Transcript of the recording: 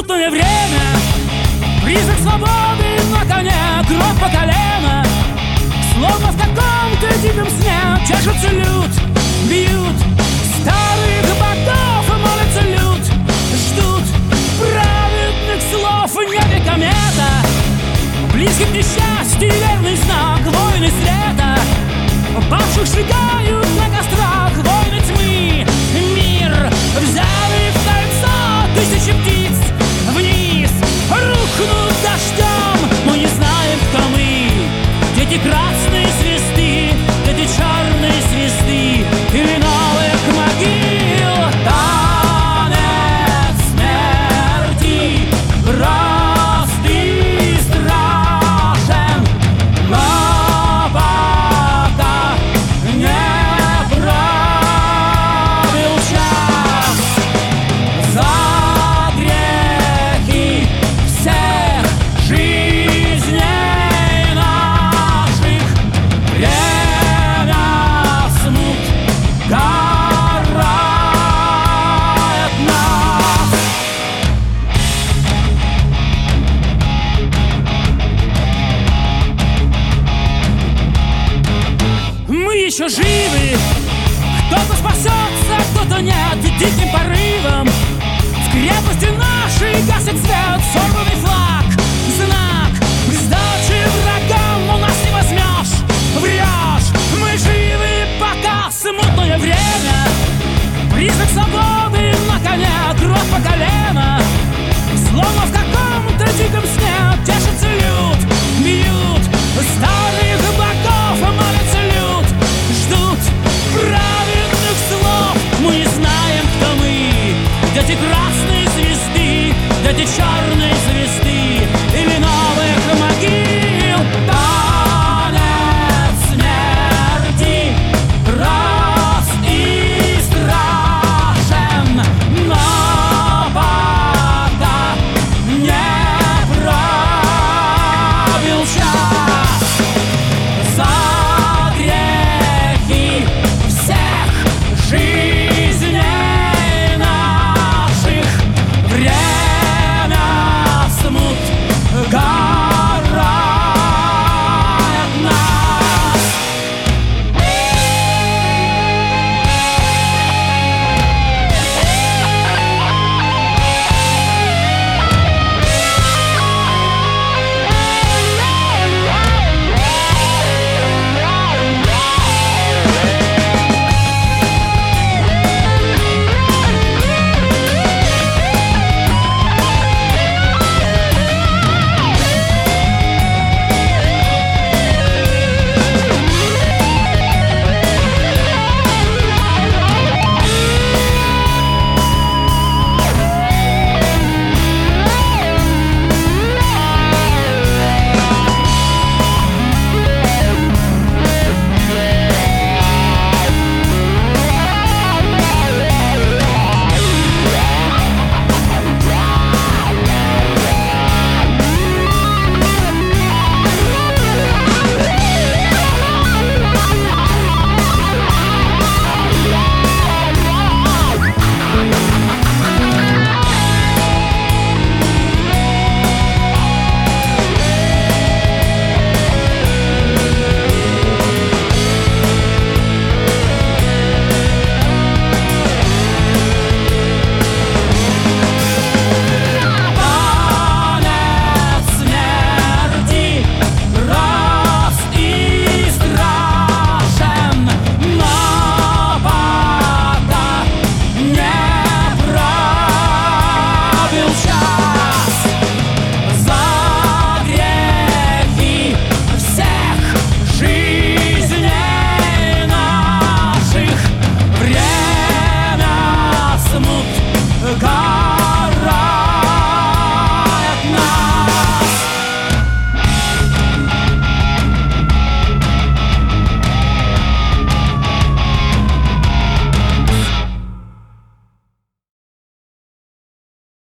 Смутное время, призрак свободы на коне, кровь по колено. Словно в каком-то диком сне чешется люд, бьют старых ботов, молятся люд, ждут праведных слов. В небе комета, близким к несчастью верный знак. Войны света, павших сжигают на кострах. Войны тьмы, мир взяли в кольцо тысячи птиц. Вниз рухнут дождем, мы не знаем, кто мы. Дети красные свисты, дети черные свисты и новых могил. Танец смерти прост и страшен, но пока не пробил час. За грехи всех жизней наших время смут карает нас. Мы еще живы, кто-то спасется, кто-то нет. Диким порывом в крепости нашей гасит свет. Сорванный флаг, знак сдачи врагам. У нас не возьмешь, врешь. Мы живы, пока смутное время, призрак свободы на коне, кровь по колено. Словно в каком-то диком сне